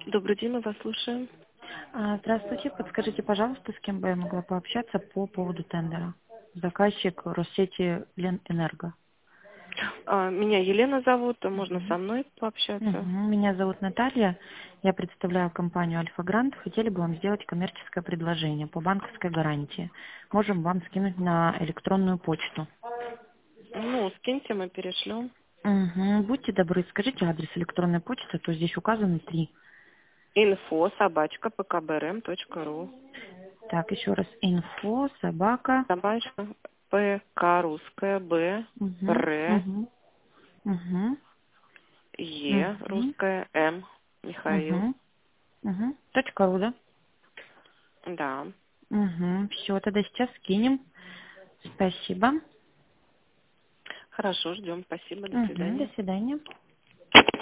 Добрый день, мы вас слушаем. Здравствуйте. Подскажите, пожалуйста, с кем бы я могла пообщаться по поводу тендера? Заказчик Россети Ленэнерго. Меня Елена зовут, можно со Мгм. мной пообщаться. Меня зовут Наталья. Я представляю компанию Альфа Грант. Хотели бы вам сделать коммерческое предложение по банковской гарантии. Можем вам скинуть на электронную почту. Ну, скиньте, мы перешлем. Будьте добры, скажите адрес электронной почты, а то здесь указаны 3. info@pkbrm.ru. Так, еще раз. Инфо, собака. Собачка, ПК русская, Б, Угу, Р, угу, угу, Е угу, русская, М, Михаил. угу. Точка ру, да? Да. Все, тогда сейчас скинем. Спасибо. Хорошо, ждем. Спасибо, до До свидания. свидания.